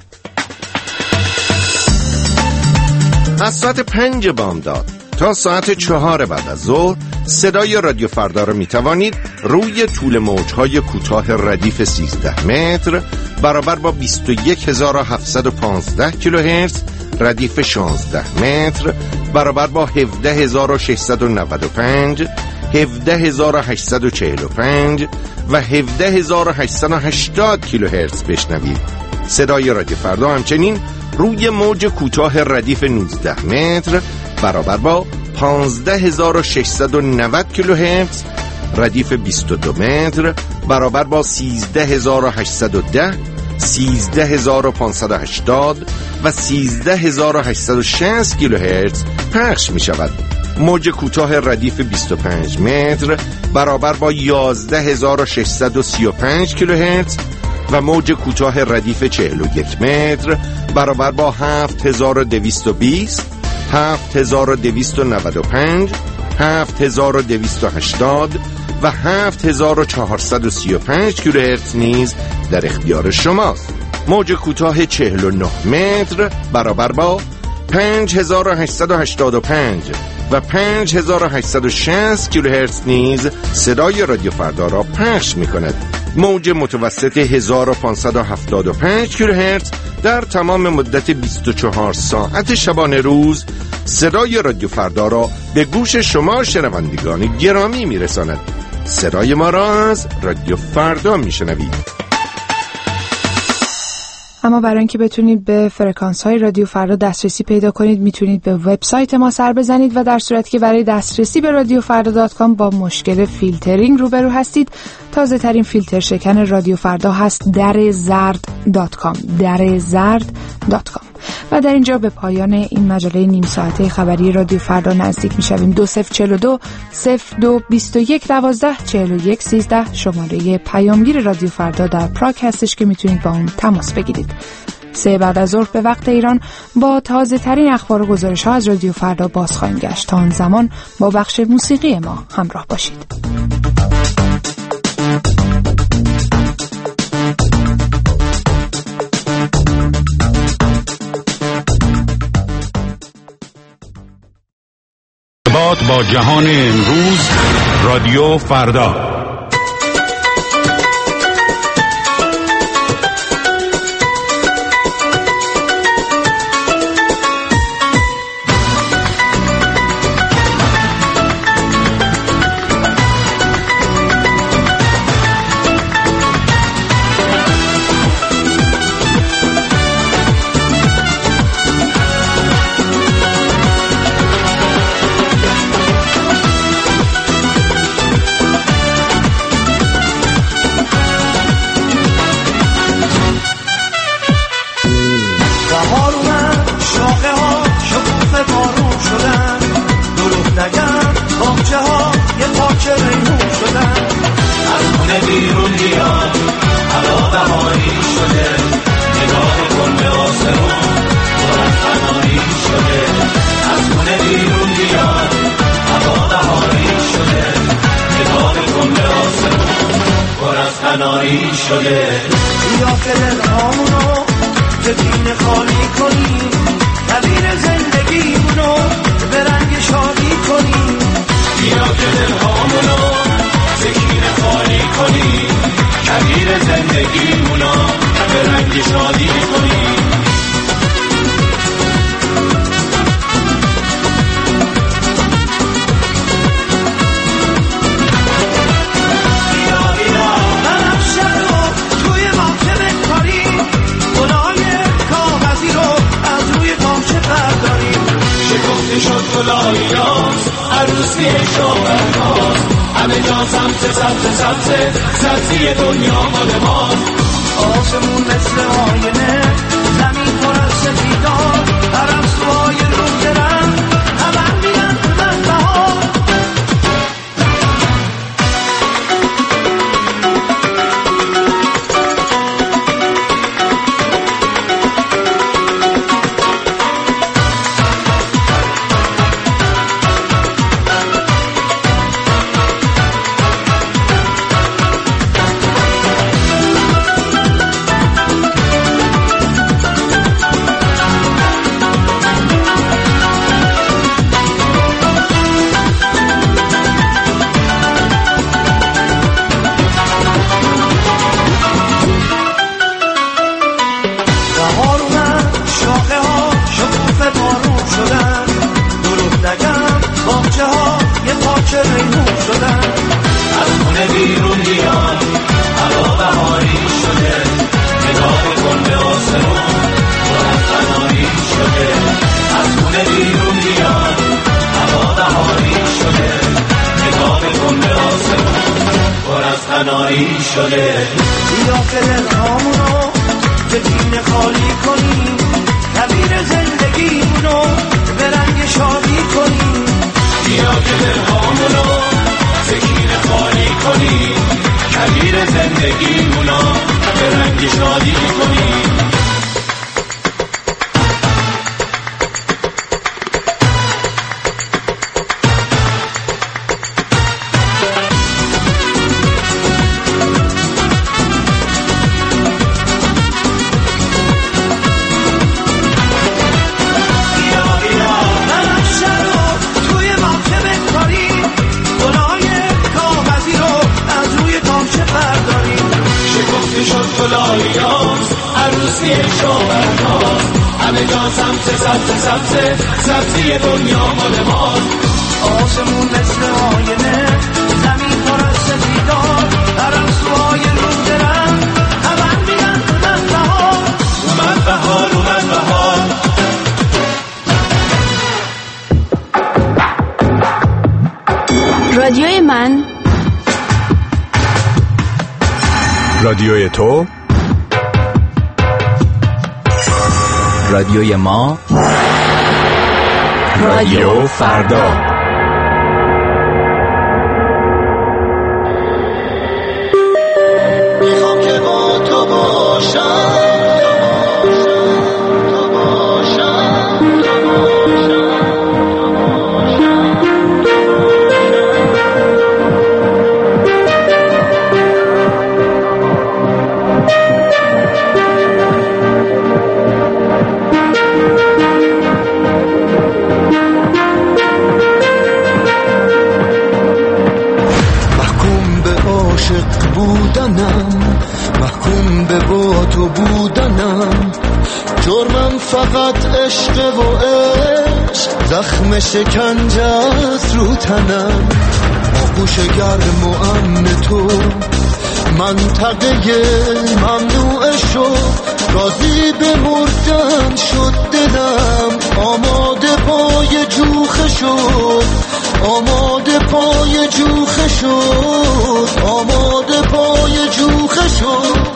از ساعت پنج بامداد تا ساعت چهار بعد از ظهر صدای رادیو فردا را می توانید روی طول موجهای کوتاه ردیف سیزده متر برابر با بیست و یک هزار و هفتصد و پانزده کیلوهرتز، ردیف شانزده متر برابر با هفده هزار و ششصد و نود و پنج، هفده هزار و هشتصد و چهل و پنج و هفده هزار و هشتصد و هشتاد کیلوهرتز بشنوید. صدای رادیو فردا همچنین روی موج کوتاه ردیف نوزده متر برابر با پانزده هزار و ششصد و نود کیلوهرتز، ردیف بیست و دو متر برابر با سیزده هزار و هشتصد و ده، سیزده هزار و پانصد و هشتاد و سیزده هزار و هشتصد و شصت کیلوهرتز پخش می شود. موج کوتاه ردیف بیست و پنج متر برابر با یازده هزار و ششصد و سی و پنج کیلوهرتز و موج کوتاه ردیف چهل و یک متر برابر با هفت هزار و دویست و بیست، هفت هزار و دویست و نود و پنج، هفت هزار و دویست و هشتاد و هفت هزار و چهارصد و سی و پنج کیلوهرتز نیز در اختیار شماست. موج کوتاه چهل و نه متر برابر با پنج هزار و هشتصد و هشتاد و پنج و پنج هزار و هشتصد و شصت کیلوهرتز نیز صدای رادیو فردا را پخش می کند. موج متوسط هزار و پانصد و هفتاد و پنج کیلوهرتز در تمام مدت بیست و چهار ساعت شبانه روز صدای رادیو فردا را به گوش شما شنوندگان گرامی می رساند. صدای ما را از رادیو فردا می شنوید. اما برای اینکه بتونید به فرکانس های رادیو فردا دسترسی پیدا کنید میتونید به وبسایت ما سر بزنید و در صورتی که برای دسترسی به رادیو فردا دات کام با مشکل فیلترینگ روبرو هستید، تازه ترین فیلتر شکن رادیو فردا هست در زرد دات کام در زرد دات کام. و در اینجا به پایان این مجله نیم ساعته خبری رادیو فردا نزدیک میشویم. دو صفر چهل و دو صفر دو بیست و یک دوازده چهل و یک سیزده شماره پیامگیر رادیو فردا در پراگ هستش که میتونید با اون تماس بگیرید. سه بعد از ظهر به وقت ایران با تازه ترین اخبار و گزارش ها از رادیو فردا باز خواهیم گشت. تا آن زمان با بخش موسیقی ما همراه باشید. با جهان امروز رادیو فردا. شده یا که دلهامونو تکین خالی کنیم، دبیر زندگیمونو به رنگ شادی کنیم. یا که دلهامونو تکین خالی کنیم، دبیر زندگیمونو به رنگ شادی کنیم. شد گلاییاست عروسی شاورماست، همه جا سمت سمت سمت سبزی دنیا مال ماست. آسمون مثل آینه، زمین پر از سفیدان، هرم سوهای رو درم همه میرن تو دسته ها. شده یا که دلهامونو تکین خالی کنیم، دبیر زندگیمونو به رنگ شادی کنیم. یا که دلهامونو تکین خالی کنیم، دبیر زندگیمونو به رنگ شادی کنیم. عروسی شاورماست، همه جا سمت سمت سمت سبزی دنیا مال ماست. آسمون مثل آینه، زمین پر از سفیدان، هرم سوهای رو درم همه میرن تو دسته ها. اومد بهار، اومد بهار. رادیوی من، رادیوی تو، رادیوی ما، رادیو فردا. محکوم به با تو بودنم، جرمم فقط عشق و عشق، زخم شکنجه است رو تنم، آغوش گرم و امن تو منطقه ممنوع شد، راضی به مردن شد دلم، آماده پای جوخه شد، آماده پای جوخه شد، آماده پای جوخه شد.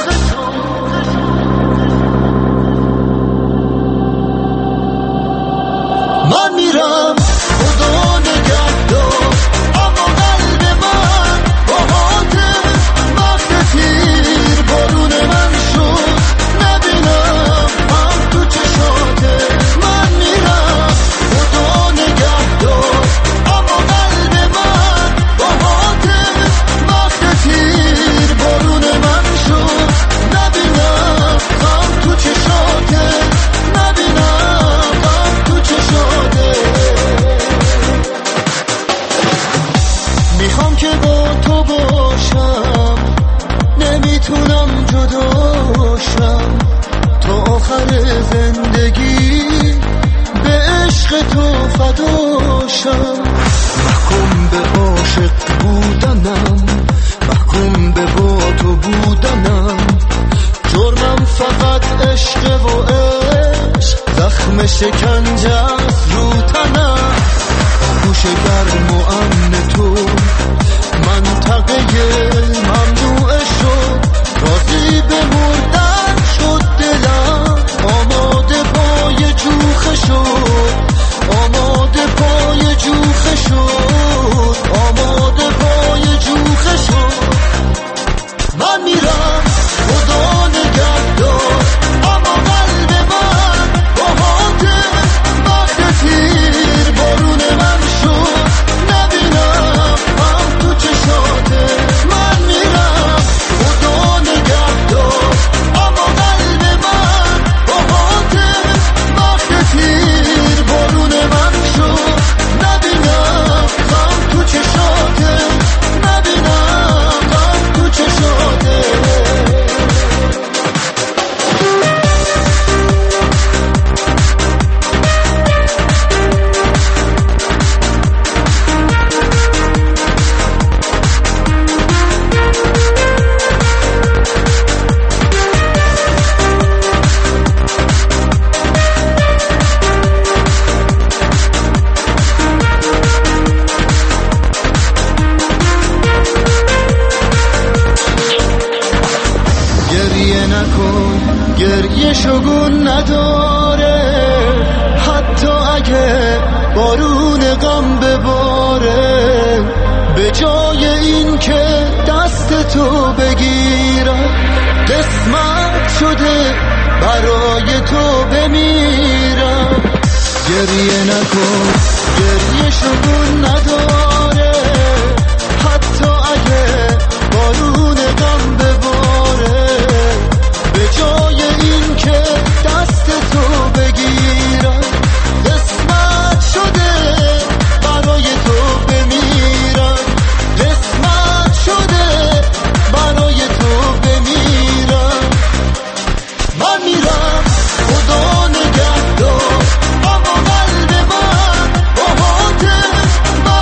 من میرم خدا نگهدار، اما قلب من با حاتم وقت تیر بارون من شد، نبینم هم تو چشاته. من میرم خدا نگهدار، اما قلب من با حاتم وقت تیر بارون من شد، نبینم هم تو چشاته، نبینم هم تو چشاته. میخوام که با تو باشم، نمیتونم جداشم، تا آخر زندگی به عشق تو فداشم. محکوم به عاشق بودنم، محکوم به با تو بودنم، جرمم فقط عشق و عشق، زخم شکنجه است رو تنم، آغوش گرم و امن تو منطقه ممنوع شد، راضی به مردن شد دلم، آماده پای جوخه شد، آماده پای جوخه شد، آماده پای جوخه شد. من میرم خدا نگهدار، اما قلب من با حاتم وقت تیر بارون من شد، نبینم هم تو چشاته. من میرم خدا نگهدار، اما قلب من با حاتم وقت تیر بارون من شد، نبینم هم تو چشاته، نبینم هم تو چشاته. گریه نکن، گریه شگون نداره، حتی اگه بارون غم بباره، به جای این که دست تو بگیرم، قسمت شده برای تو بمیرم. گریه نکن، گریه شگون نداره، حتی اگه بارون غم بباره، به جای این که دست تو بگیرم، قسمت شده برای تو بمیرم، قسمت شده برای تو بمیرم. من میرم خدا نگهدار، اما قلب من با حاتم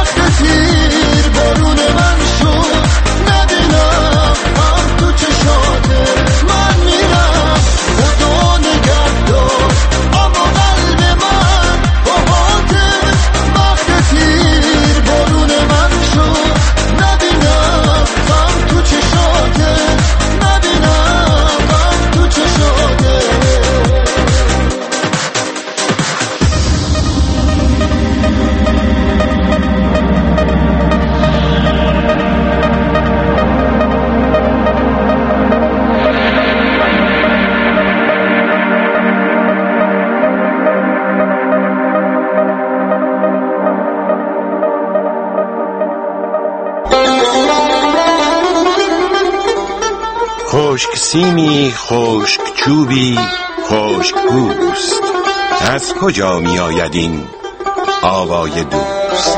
خشک سیمی خشک چوبی خشک گوست، از کجا می آید این آوای دوست؟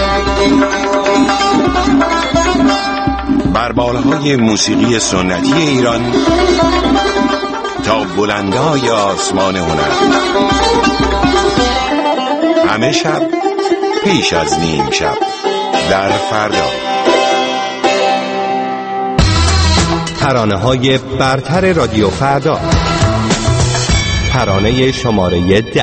بر بالهای موسیقی سنتی ایران تا بلندای آسمان هنر، همه شب پیش از نیم شب در فردا. ترانه های برتر رادیو فردا، ترانه شماره ده.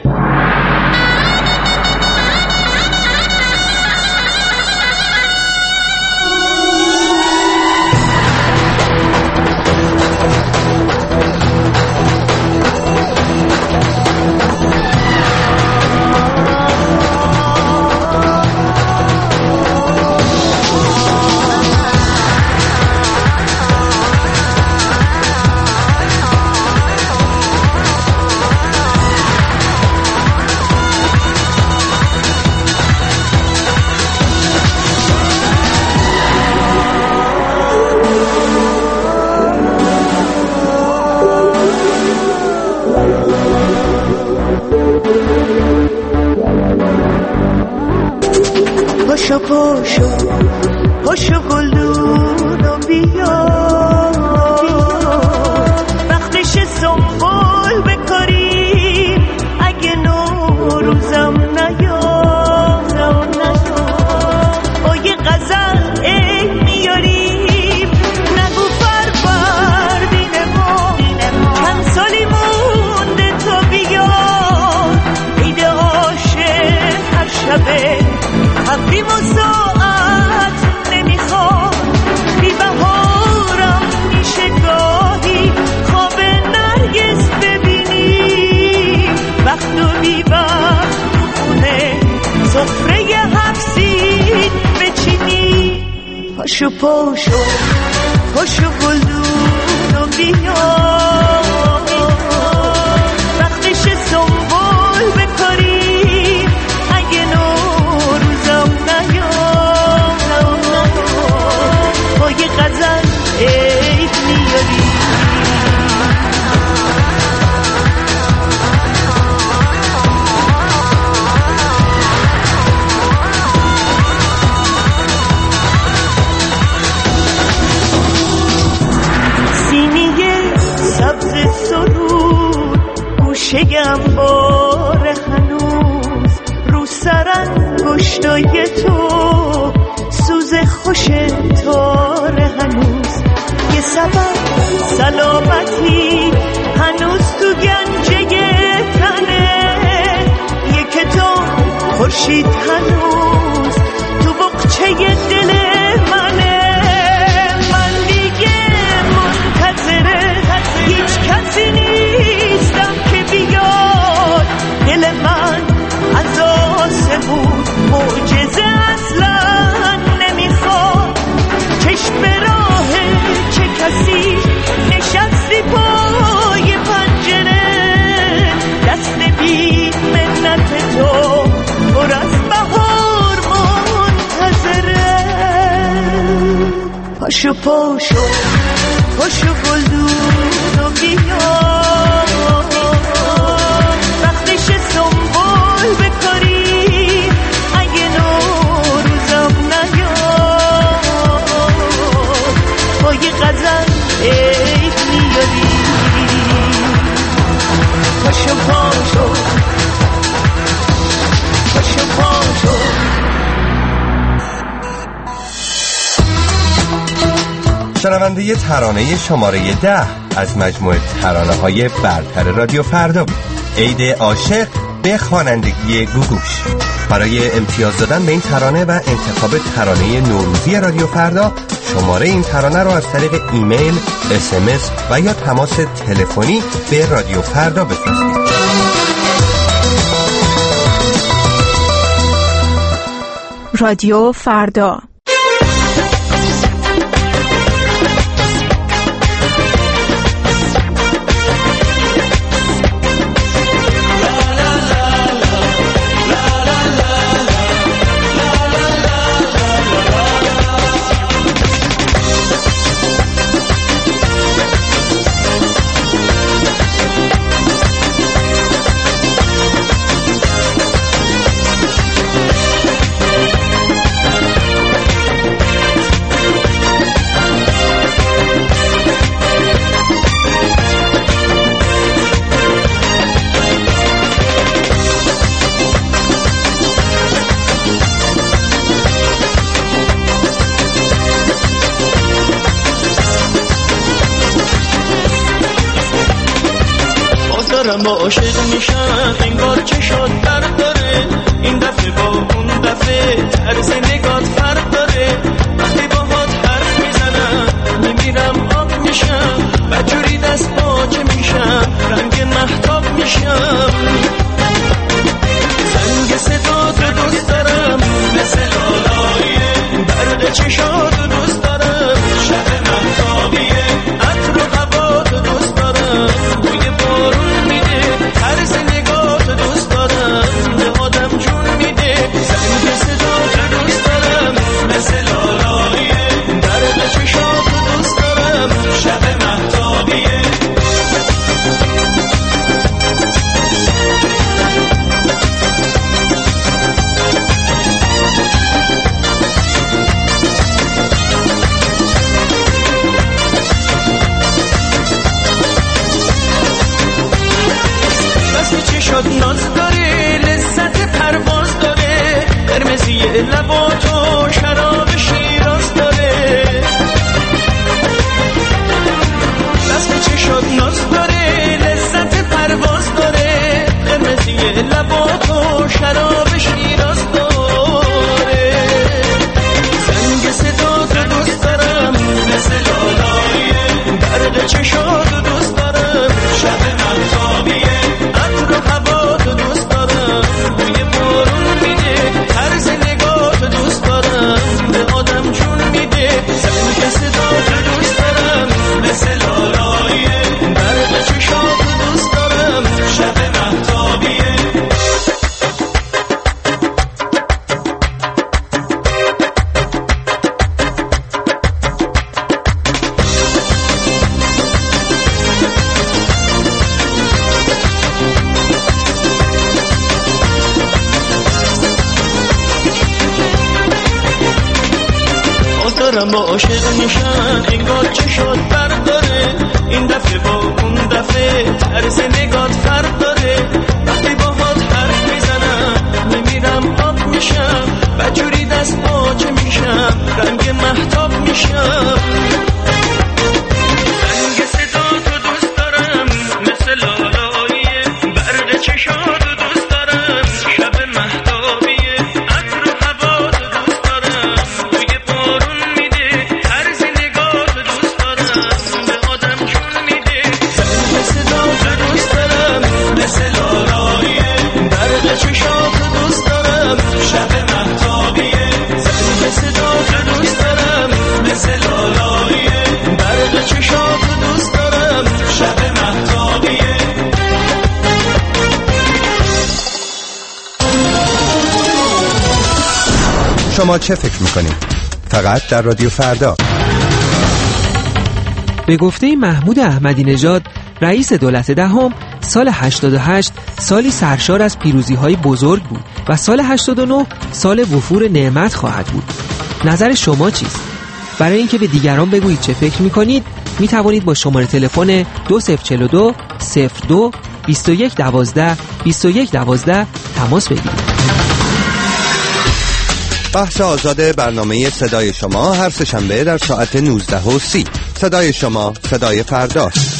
پاشو پاشو پاشو گلدونو بیا، وقتش سنبول بکاری اگه نوروزم نیام، با یه غزل عید میاریم نگو فروردین ما، چند سالی مونده تا بیاد عید عاشق هر شبه حقیم و ساعت نمیخواد، بی بهارم میشه گاهی خواب نرگس ببینی، وقت و بی وقت خونه سفره هفسید بچینی. پاشو پاشو پاشو گلدونو بیا، وقتش سنبول بکاری اگه نوروزم نیام، با یه غزل عید میاری. سینی سبز سرود گوشه‌ام باره هنوز، رو سرانگشتای تو سوز خوش تاره هنوز، یه سبب سلامتی هنوز تو گنجه تنه، یه کتاب خورشید هنوز تو بقچه دل منه. من دیگه منتظره هیچ کسی نیستم که بیاد، دل من از آسمون معجزه اصلا نمیخواد، چشم به راه چه کسی نشستی پای پنجره، دست بی منت تو پر از بهار منتظره. پاشو پاشو پاشو گلدونو بیا، وقتش سنبول بکاری اگه نوروزم نیام، با یه غزل عید میاری. پاشو پاشو پاشو پاشو. شنونده ترانه شماره ده از مجموعه ترانه های برتر رادیو فردا، عید عاشق به خوانندگی گوگوش. برای امتیاز دادن به این ترانه و انتخاب ترانه نوروزی رادیو فردا، شماره این ترانه رو از طریق ایمیل، اس ام اس و یا تماس تلفنی به رادیو فردا بفرستید. رادیو فردا. دارم عاشق میشم انگار چه شد فرق داره این دفعه با اون دفعه طرز نگات فرق داره وقتی باهات حرف میزنم میمیرم آب میشم بجوری دست باچه میشم رنگ مهتاب میشم زنگ صدا تو دوست دارم مثل لالاییه برق چشات دوست دارم شب مهتابیه عطر و هوا تو دوست دارم بوی بارون میده طرز نگاه تو دوست دارم به آدم جون میده زنگ صدا تو دوست دارم مثل لالاییه برق چشات تو دوست دارم شب مهتابیه چشات ناز داره لذت پرواز داره قرمزی لباتو شراب شیراز داره بس چشات ناز داره لذت پرواز داره قرمزی لباتو شراب شیراز داره زنگ صدا تو دوست دارم مثل لالاییه برق چشات دوست دارم شب مهتابیه عطر و هوا تو دوست دارم بوی بارون میده طرز نگاه تو دوست دارم به آدم جون میده زنگ صدا تو دوست دارم مثل لالاییه برق چشات تو دوست دارم شب مهتابیه دارم با عاشق میشم انگار چه شد فرق داره این دفعه با اون دفعه طرز نگات فرق داره وقتی باهات حرف میزنم میمیرم آب میشم بجوری دست باچه میشم رنگ مهتاب میشم زنگ صدا تو دوست دارم مثل لالاییه برق چشات دوست دارم شب مهتابیه عطر و هوا تو دوست دارم بوی بارون طرز نگاه تو دوست دارم به آدم جون میده زنگ صدا تو دوست دارم مثل لالاییه برق چشات تو دوست دارم شب مهتابیه زنگ صدا تو دوست دارم مثل لالاییه برق چشات تو دوست دارم شب مهتابیه شما چه فکر میکنید؟ فقط در رادیو فردا. به گفته محمود احمدی نژاد رئیس دولت دهم، سال هشتاد و هشت سالی سرشار از پیروزی‌های بزرگ بود و سال هشتاد و نه سال وفور نعمت خواهد بود. نظر شما چیست؟ برای اینکه به دیگران بگویید چه فکر می‌کنید، می‌توانید با شماره تلفن دو صفر چهار دو صفر دو بیست و یک دوازده بیست و یک دوازده تماس بگیرید. بحث آزاد برنامه صدای شما هر سه‌شنبه در ساعت نوزده و سی. صدای شما، صدای فرداست.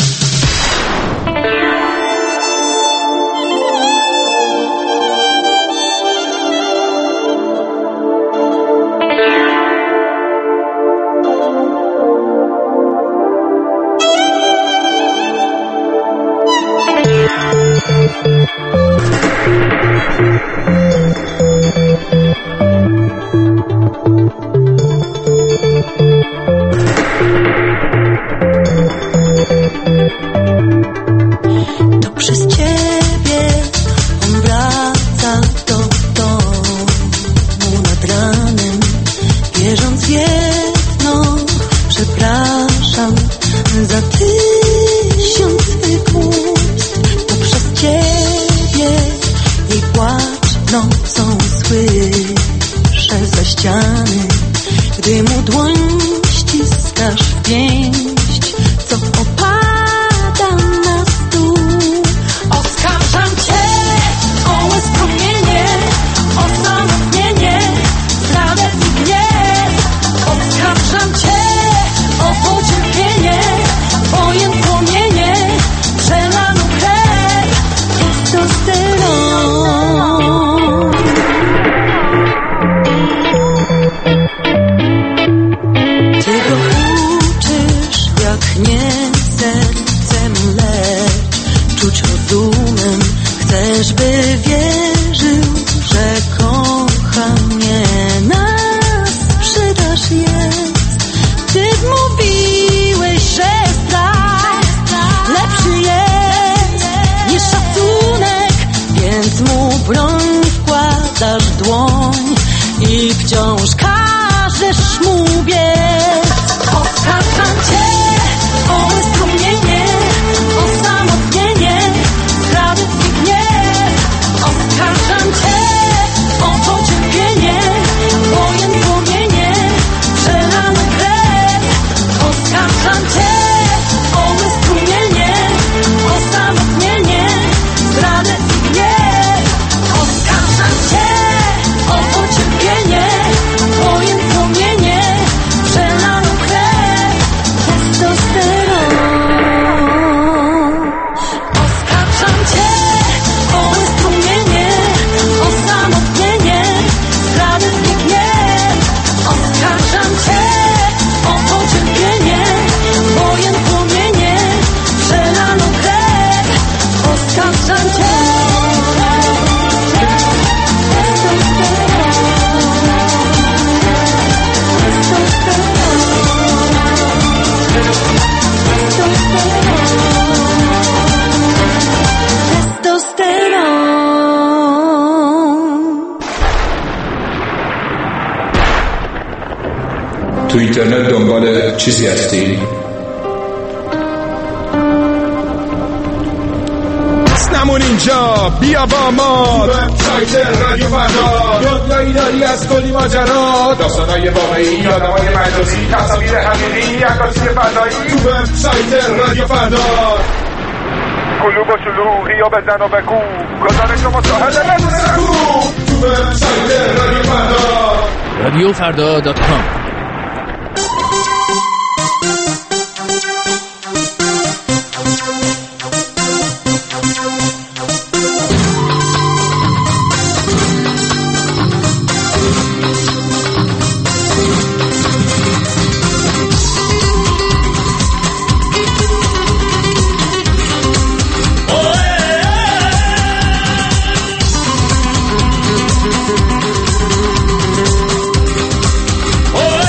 To przez ciebie on wraca do domu nad ranem, wierząc w jedno, przepraszam za tysiąc swych ust. To przez ciebie jej płacz nocą słyszę za ściany, gdy mu dłoń ściskasz w pięść, co opada na stół. Oskarżam cię o łez promienie, o samotnienie, zdradę i gniew. Oskarżam cię o pocierpienie, wojen płomienie, przelaną krew. mówię. Oskarżam cię o strumienie, o samotnienie, sprawiedliwie. Oskarżam cię o to cierpienie, wojen płomienie, przelane krew. Oskarżam cię o strumienie, o samotnienie, zdradę i gniew. Oskarżam cię o to cierpienie, wojen płomienie, przelaną krew, testosteron. Oskarżam cię o strumienie, o samotnienie, zdradę i gniew. Oskarżam cię o to cierpienie, wojen płomienie, przelaną krew. Oskarżam cię. تو اینترنت دنبال چیزی هستی؟ نمون اینجا بیا با ما تو وبسایت رادیو فردا یادگاهی داری از کلی ماجرا داستانای واقعی آدمای مجازی تصاویر حقیقی عکاسی فضایی تو وبسایت رادیو فردا کلوب و شلوغی یا بزن و بگو گزارش و مصاحبه نگو تو وبسایت رادیو فردا رادیو فردا دات کام. Oh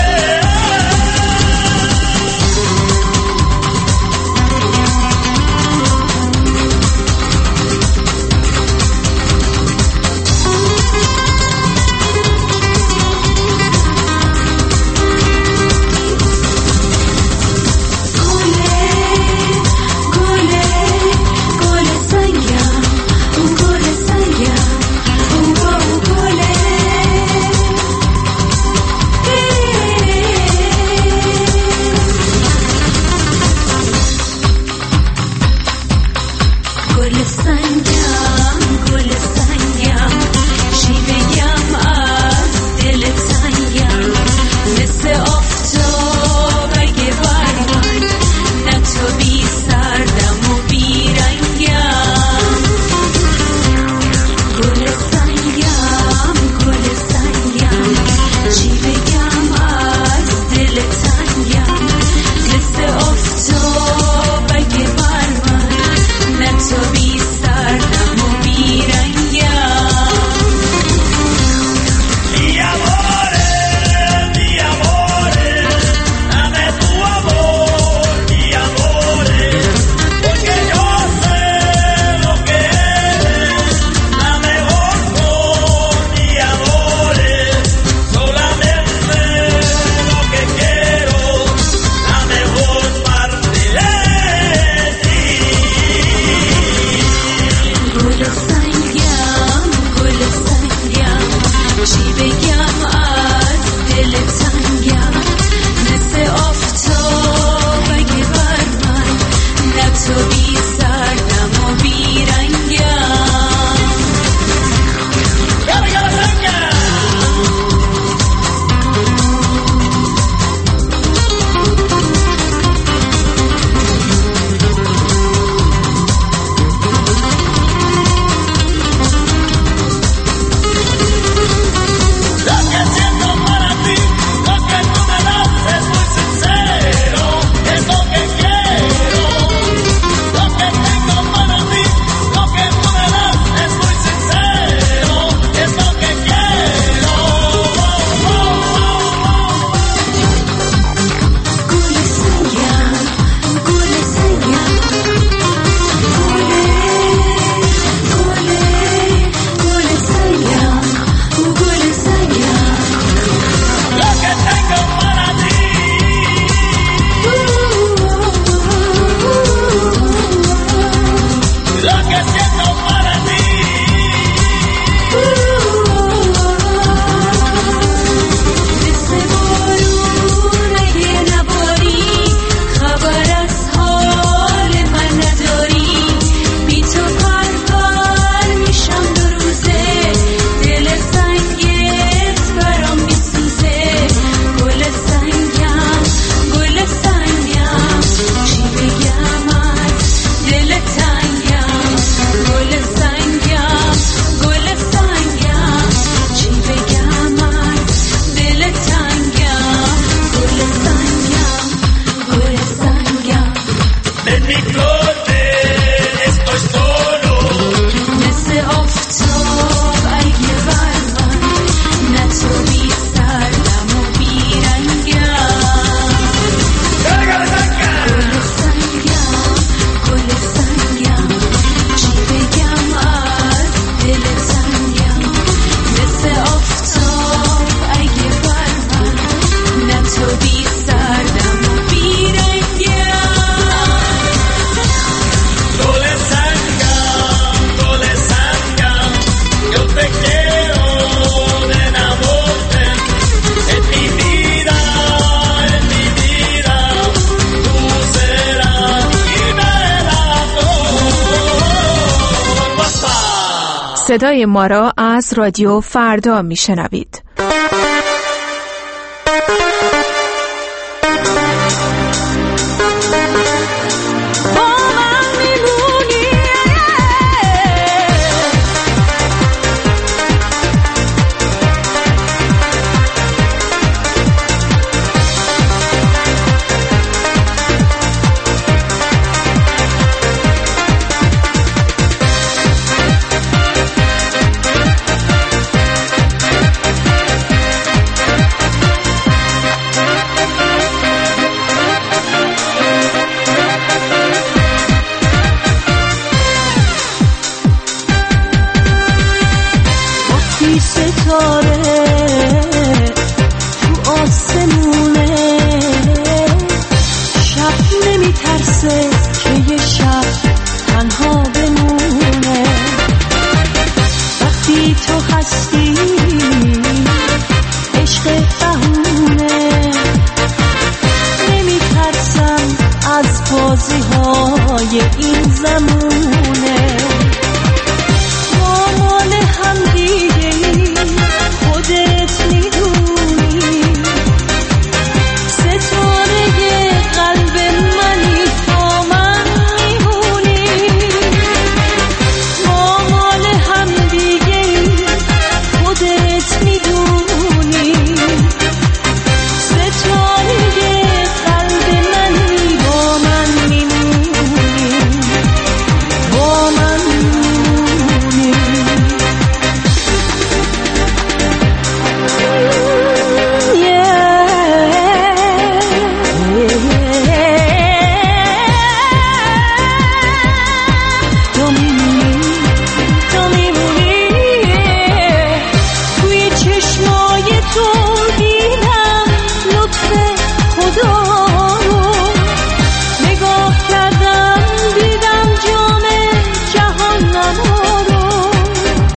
صدای ما را از رادیو فردا میشنوید.